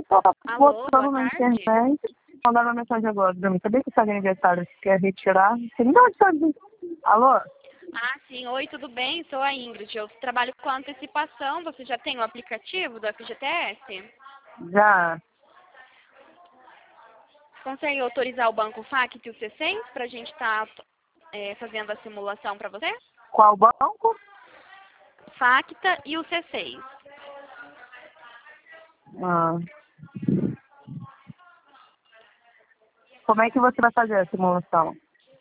Ela tá Alô, botando boa na tarde. internet. Mandaram uma mensagem agora pra mim. Sabia que esse aniversário quer retirar? Você nem onde sabe. Alô? Ah, sim. Oi, tudo bem? Sou a Ingrid. Eu trabalho com antecipação. Você já tem o aplicativo do FGTS? Já. Consegue autorizar o Banco FACT e o C6 para a gente estar fazendo a simulação para você? Qual banco? FACTA e o C6. Ah. Como é que você vai fazer a simulação?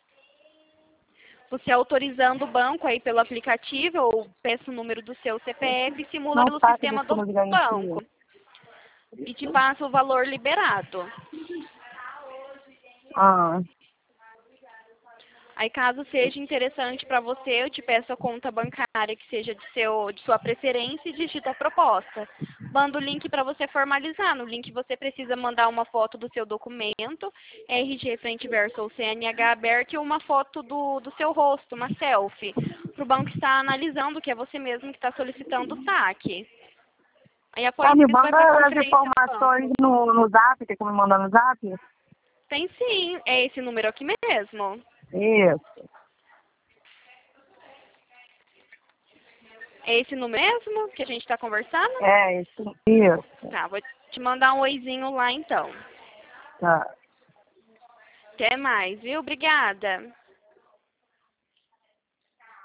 Você autorizando o banco aí pelo aplicativo ou peça o número do seu CPF e simula Não pelo sabe do sistema do fundo de garantia. banco. E te passa o valor liberado. Ah. Aí, caso seja interessante para você, eu te peço a conta bancária que seja de sua preferência e digita a proposta. Manda o link para você formalizar. No link você precisa mandar uma foto do seu documento, RG frente e verso ou CNH aberto e uma foto do seu rosto, uma selfie, para o banco estar analisando que é você mesmo que está solicitando o saque. Aí, após Me isso, vai para a manda as transferência do informações banco. no Zap, tem como me mandar no Zap? Tem sim, é esse número aqui mesmo. Isso. É esse número mesmo que a gente está conversando? É, isso. Tá, vou te mandar um oizinho lá então. Tá. Até mais, viu? Obrigada.